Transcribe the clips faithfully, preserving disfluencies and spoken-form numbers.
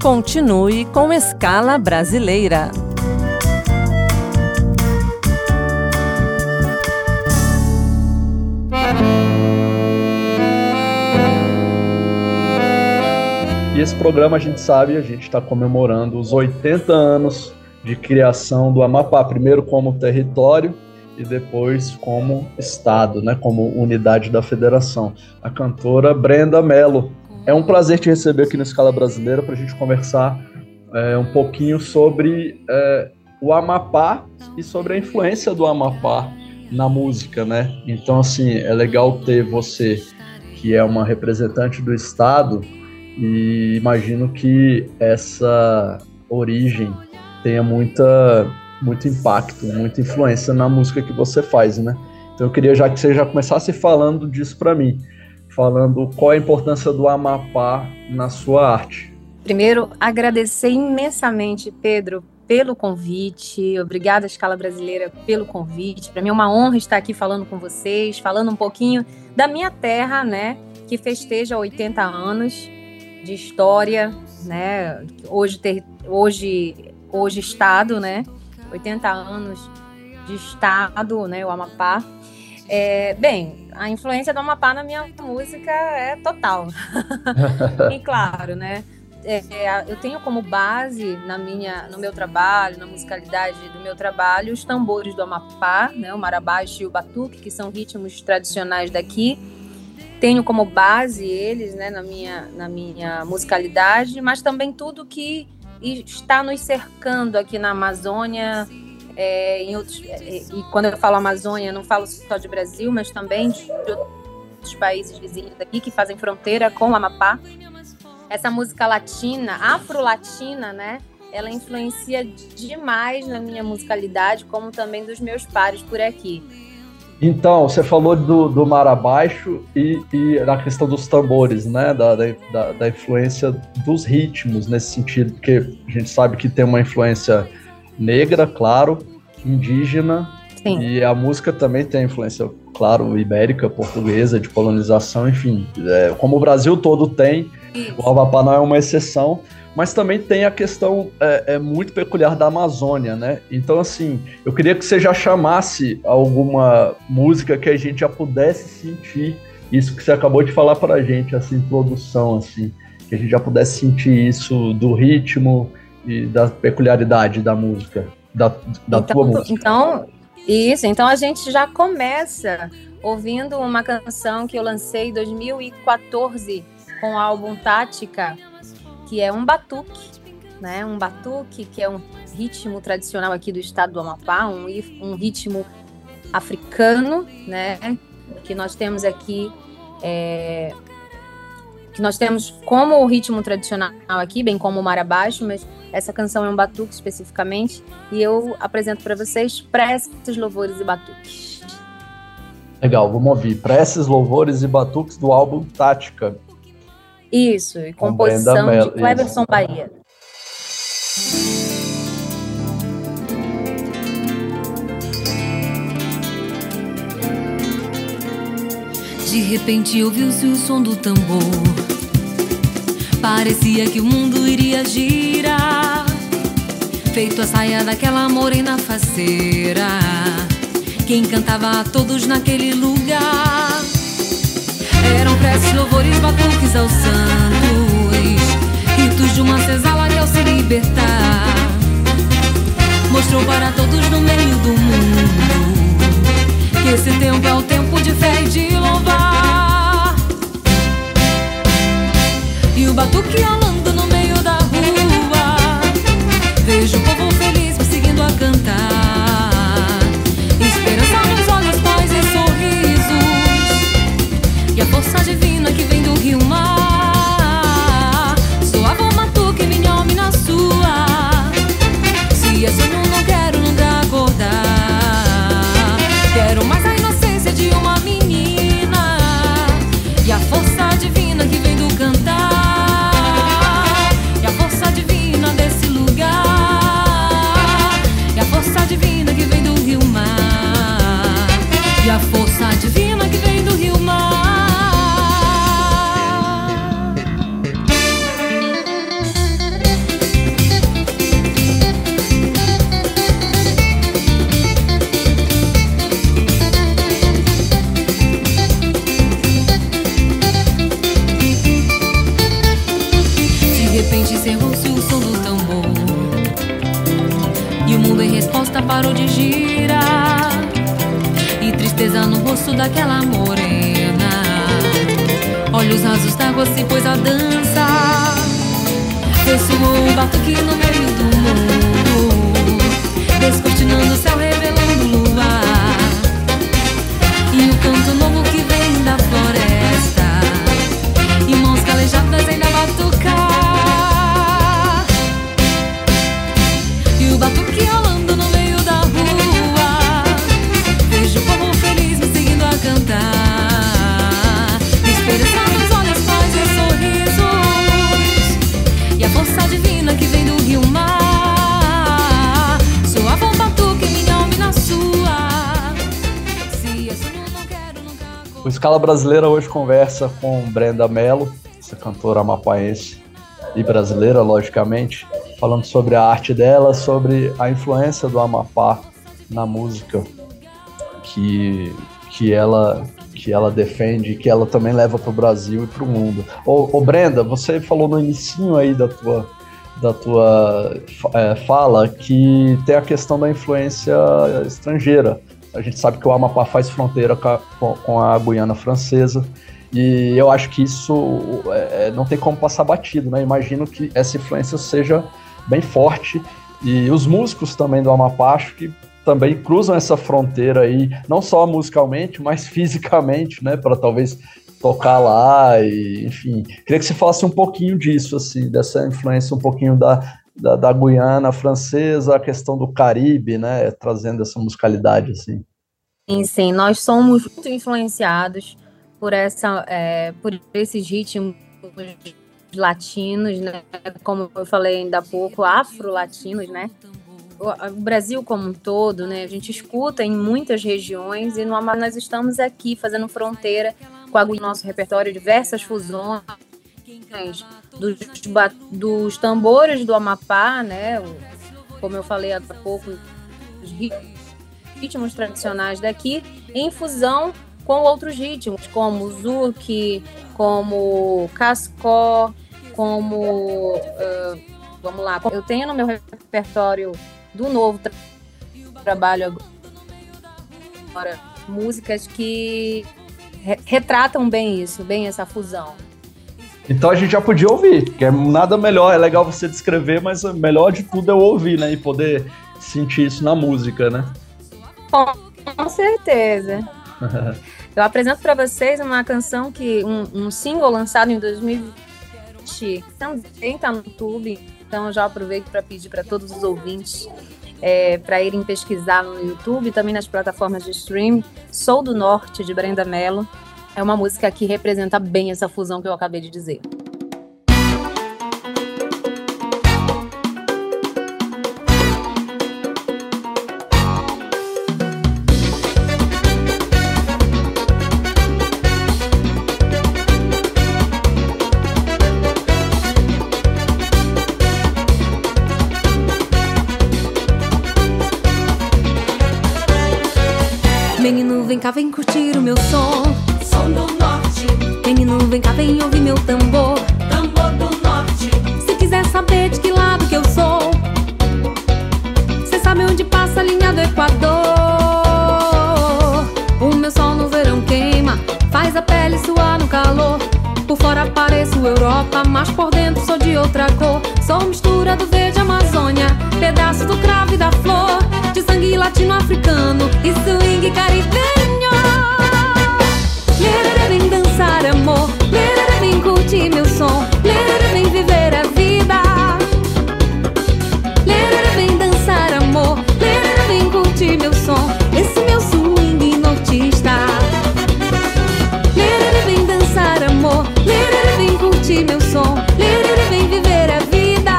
Continue com Escala Brasileira. E esse programa, a gente sabe, a gente está comemorando os oitenta anos de criação do Amapá, primeiro como território e depois como estado, né, como unidade da federação. A cantora Brenda Mello. É um prazer te receber aqui na Escala Brasileira para a gente conversar é, um pouquinho sobre é, o Amapá e sobre a influência do Amapá na música, né? Então, assim, é legal ter você, que é uma representante do estado, e imagino que essa origem tenha muita, muito impacto, muita influência na música que você faz, né? Então eu queria já que você já começasse falando disso para mim, falando qual é a importância do Amapá na sua arte. Primeiro, agradecer imensamente, Pedro, pelo convite. Obrigada, Escala Brasileira, pelo convite. Para mim é uma honra estar aqui falando com vocês, falando um pouquinho da minha terra, né, que festeja oitenta anos de história, né? Hoje, ter, hoje, hoje estado, né? oitenta anos de estado, né? O Amapá. É, bem, a influência do Amapá na minha música é total. E claro, né? É, eu tenho como base na minha, no meu trabalho, na musicalidade do meu trabalho, os tambores do Amapá, né? O marabaixo e o batuque, que são ritmos tradicionais daqui. Tenho como base eles, né, na minha, na minha musicalidade, mas também tudo que está nos cercando aqui na Amazônia, é, em outros, é, e quando eu falo Amazônia, não falo só de Brasil, mas também de outros países vizinhos aqui que fazem fronteira com o Amapá. Essa música latina, afro-latina, né, ela influencia demais na minha musicalidade, como também dos meus pares por aqui. Então, você falou do, do marabaixo e, e na questão dos tambores, né? Da, da, da influência dos ritmos nesse sentido, porque a gente sabe que tem uma influência negra, claro, indígena. Sim. E a música também tem influência, claro, ibérica, portuguesa, de colonização, enfim. É, como o Brasil todo tem, o Amapá não é uma exceção. Mas também tem a questão é, é muito peculiar da Amazônia, né? Então, assim, eu queria que você já chamasse alguma música que a gente já pudesse sentir isso que você acabou de falar pra gente, essa introdução, assim, que a gente já pudesse sentir isso do ritmo e da peculiaridade da música, da, da então, tua música. Então, isso, então a gente já começa ouvindo uma canção que eu lancei em dois mil e quatorze com o álbum Tática, que é um batuque, né? Um batuque que é um ritmo tradicional aqui do estado do Amapá, um, um ritmo africano, né? Que nós temos aqui, é, que nós temos como ritmo tradicional aqui, bem como o marabaixo, mas essa canção é um batuque especificamente, e eu apresento para vocês Preces, Louvores e Batuques. Legal, vamos ouvir Preces, Louvores e Batuques do álbum Tática. Isso, e composição de Cleverson Bahia. De repente ouviu-se o som do tambor. Parecia que o mundo iria girar, feito a saia daquela morena faceira que encantava a todos naquele lugar. Eram preces, louvores, batuques aos santos, ritos de uma senzala que ao se libertar mostrou para todos no meio do mundo que esse tempo é o tempo de fé e de louvar. E o batuque rolando no meio da rua, vejo o povo feliz seguindo a cantar, esperança nos olhos, paz e sorrisos, e a força divina que vem do rio mar. Soava o batuque, minha alma na sua. Se assim eu não quero nunca acordar, quero mais a inocência de uma menina e a força divina que vem do cantar. parou de girar, e tristeza no rosto daquela morena. Olhos rasos d'água se pôs a dança, ressoou um batuque no meio do mundo, descortinando o céu, revelando o luar, e o canto novo que vem da floresta, e mãos calejadas ainda batucar, e o batuque rolando no meio da rua. Vejo o povo feliz me seguindo a cantar, esperança nos olhos, paz e sorrisos, e a força divina que vem do rio mar. Soava um batuque em minha alma e na sua. Se eu sonho, não quero nunca. O Escala Brasileira hoje conversa com Brenda Mello, essa cantora amapaense e brasileira, logicamente, falando sobre a arte dela, sobre a influência do Amapá na música que, que, ela, que ela defende, que ela também leva para o Brasil e para o mundo. Ô, ô Brenda, você falou no inicinho aí da tua, da tua é, fala que tem a questão da influência estrangeira. A gente sabe que o Amapá faz fronteira com a, com a Guiana Francesa, e eu acho que isso é, não tem como passar batido, né? Imagino que essa influência seja bem forte, e os músicos também do Amapá acho que também cruzam essa fronteira aí, não só musicalmente, mas fisicamente, né? Para talvez tocar lá, e enfim. Queria que você falasse um pouquinho disso, assim, dessa influência um pouquinho da, da, da Guiana Francesa, a questão do Caribe, né? Trazendo essa musicalidade, assim. Sim, sim, nós somos muito influenciados por, essa, é, por esses ritmos latinos, né? Como eu falei ainda há pouco, afro-latinos, né? O, o Brasil como um todo, né? A gente escuta em muitas regiões, e no Amapá nós estamos aqui fazendo fronteira com a Guiana, nosso repertório, diversas fusões dos, dos tambores do Amapá, né? O, como eu falei há pouco, os ritmos tradicionais daqui, em fusão com outros ritmos, como o zouk, como cascó, como, uh, vamos lá, eu tenho no meu repertório do novo tra- trabalho agora, músicas que re- retratam bem isso, bem essa fusão. Então a gente já podia ouvir, que é nada melhor, é legal você descrever, mas o melhor de tudo é ouvir, né, e poder sentir isso na música, né? Com, com certeza. Eu apresento para vocês uma canção que um, um single lançado em dois mil e vinte, também está no YouTube, então eu já aproveito para pedir para todos os ouvintes é, para irem pesquisar no YouTube, também nas plataformas de streaming. Sou do Norte, de Brenda Mello. É uma música que representa bem essa fusão que eu acabei de dizer. Menino, vem cá, vem curtir o meu som. Som do norte. Menino, vem cá, vem ouvir meu tambor. Tambor do norte. Se quiser saber de que lado que eu sou, cê sabe onde passa a linha do Equador. O meu sol no verão queima, faz a pele suar no calor. Por fora pareço Europa, mas por dentro sou de outra cor. Sou mistura do verde Amazônia, pedaço do cravo e da flor, de sangue latino-africano e swing caribenho. Lerere, vem dançar amor, lerere, vem curtir meu som, lerere, vem viver a vida. Lerere, vem dançar amor, lerere, vem curtir meu som, esse meu swing nortista. Lerere, vem dançar amor, lerere, vem curtir meu som, lerere, vem viver a vida.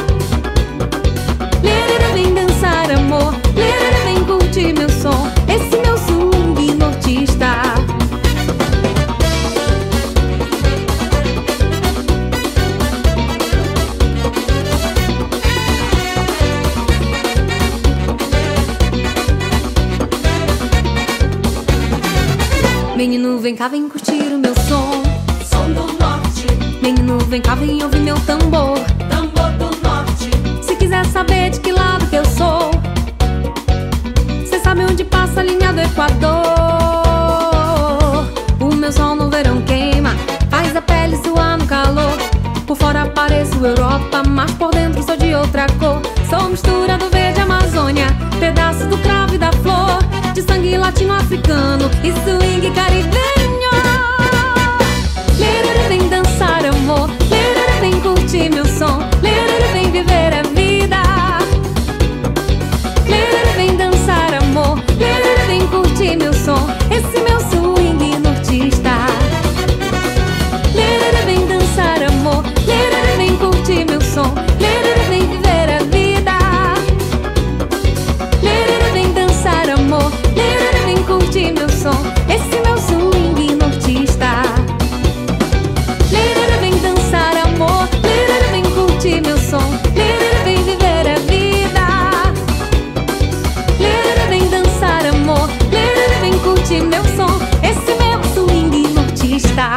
Lerere, vem dançar amor, lerere, vem curtir meu som, esse meu swing nortista. Menino, vem cá, vem curtir o meu som. Som do norte. Menino, vem cá, vem ouvir meu tambor. Tambor do norte. Se quiser saber de que lado que eu sou, sabe onde passa a linha do Equador. O meu sol no verão queima, faz a pele suar no calor. Por fora pareço Europa, mas por dentro sou de outra cor. Sou mistura do verde Amazônia, pedaço do cravo e da flor, de sangue latino-africano e swing caribenho. Lerere, vem dançar amor, lerere, vem curtir meu som, lerere, vem viver a vida. Lerere, vem dançar amor, lerere, vem curtir meu som, esse meu swing nortista. Lerere, vem dançar amor, lerere, vem curtir meu som, lerere, vem viver a vida. Lerere, vem dançar amor, lerere, vem curtir meu som, esse meu swing nortista. Lerere, vem dançar amor, lerere, vem curtir meu som, lerere, vem viver a vida. Lerere, vem dançar amor, lerere, vem curtir meu som, esse meu swing nortista.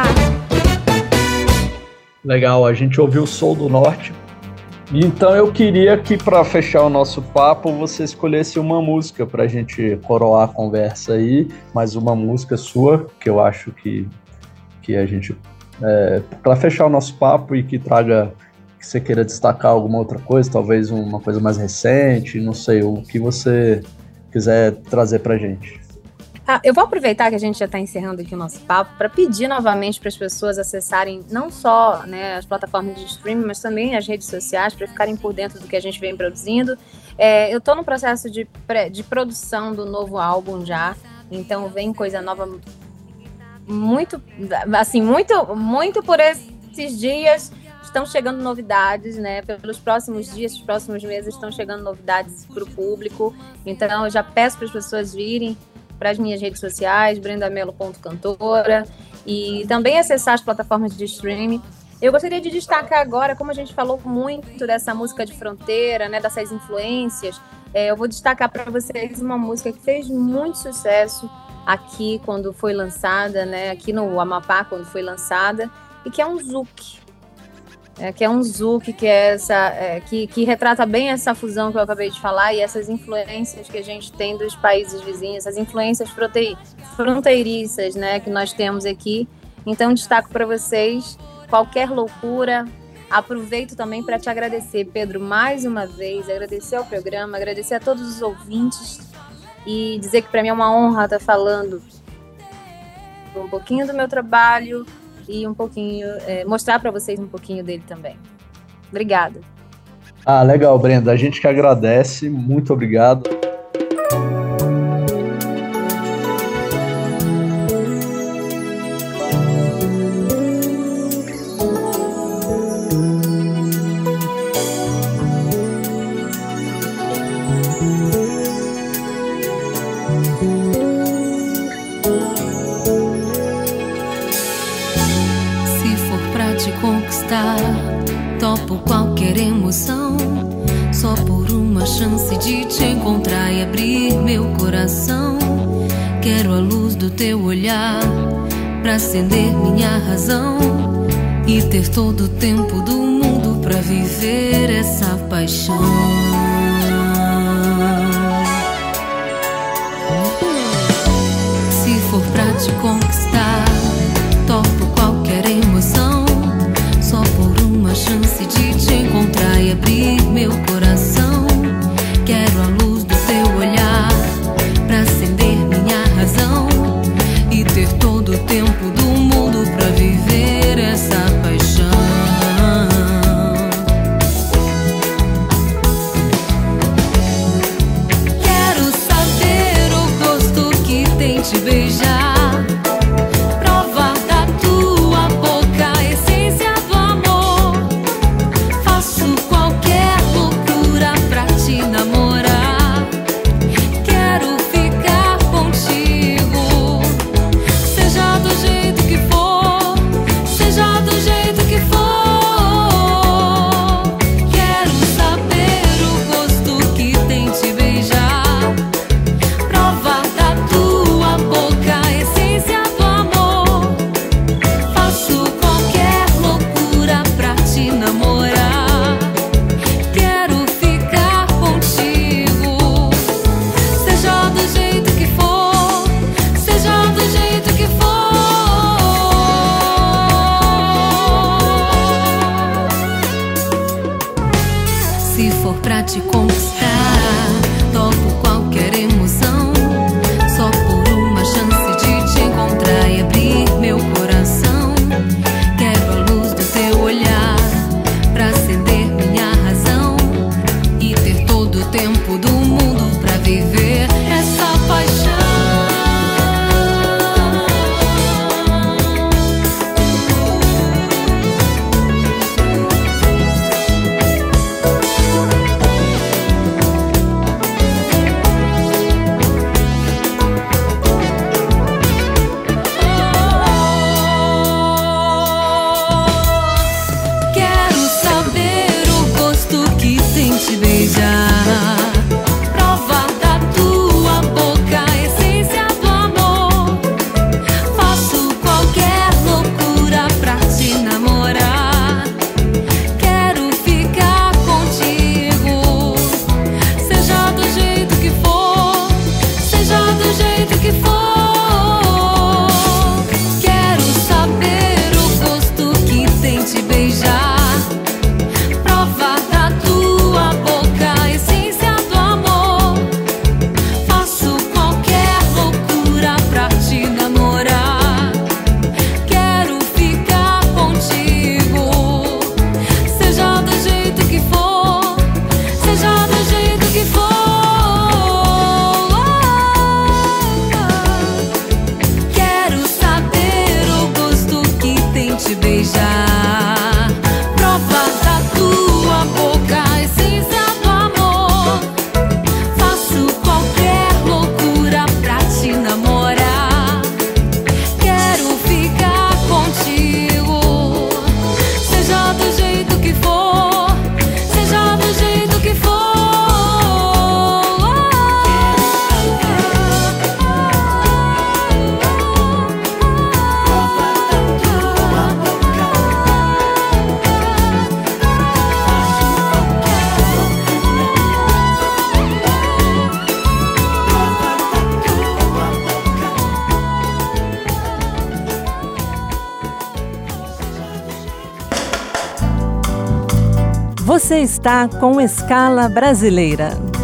Legal, a gente ouviu o Soul do Norte. Então eu queria que, para fechar o nosso papo, você escolhesse uma música para a gente coroar a conversa aí, mais uma música sua, que eu acho que, que a gente... É, para fechar o nosso papo e que traga, que você queira destacar alguma outra coisa, talvez uma coisa mais recente, não sei, o que você quiser trazer para a gente. Ah, eu vou aproveitar que a gente já está encerrando aqui o nosso papo para pedir novamente para as pessoas acessarem não só, né, as plataformas de streaming, mas também as redes sociais para ficarem por dentro do que a gente vem produzindo. É, eu estou no processo de, pré, de produção do novo álbum já, então vem coisa nova muito, assim, muito, muito por esses dias. Estão chegando novidades, né? Pelos próximos dias, os próximos meses estão chegando novidades para o público. Então eu já peço para as pessoas virem para as minhas redes sociais, brendamelo ponto cantora, e também acessar as plataformas de streaming. Eu gostaria de destacar agora, como a gente falou muito dessa música de fronteira, né, dessas influências, é, eu vou destacar para vocês uma música que fez muito sucesso aqui quando foi lançada, né, aqui no Amapá quando foi lançada, e que é um zouk. É, que é um zouk, que, é essa, é, que, que retrata bem essa fusão que eu acabei de falar e essas influências que a gente tem dos países vizinhos, essas influências fronte, fronteiriças, né, que nós temos aqui. Então, destaco para vocês Qualquer Loucura. Aproveito também para te agradecer, Pedro, mais uma vez, agradecer ao programa, agradecer a todos os ouvintes e dizer que para mim é uma honra estar falando um pouquinho do meu trabalho e um pouquinho, é, mostrar para vocês um pouquinho dele também. Obrigada. Ah, legal, Brenda. A gente que agradece. Muito obrigado. Topo qualquer emoção, só por uma chance de te encontrar e abrir meu coração. Quero a luz do teu olhar pra acender minha razão e ter todo o tempo do mundo pra viver essa paixão. Se for pra te conquistar, topo qualquer emoção, só por uma chance de te encontrar e abrir meu coração. Quero a luz do teu olhar pra acender minha razão e ter todo o tempo do mundo pra viver essa paixão. Quero saber o gosto que tem te beijar, pra for pra te conquistar, topo qualquer emoção, só por uma chance de te encontrar e abrir meu coração. Quero a luz do teu olhar pra acender minha razão e ter todo o tempo do mundo pra viver essa paixão. Você está com Escala Brasileira.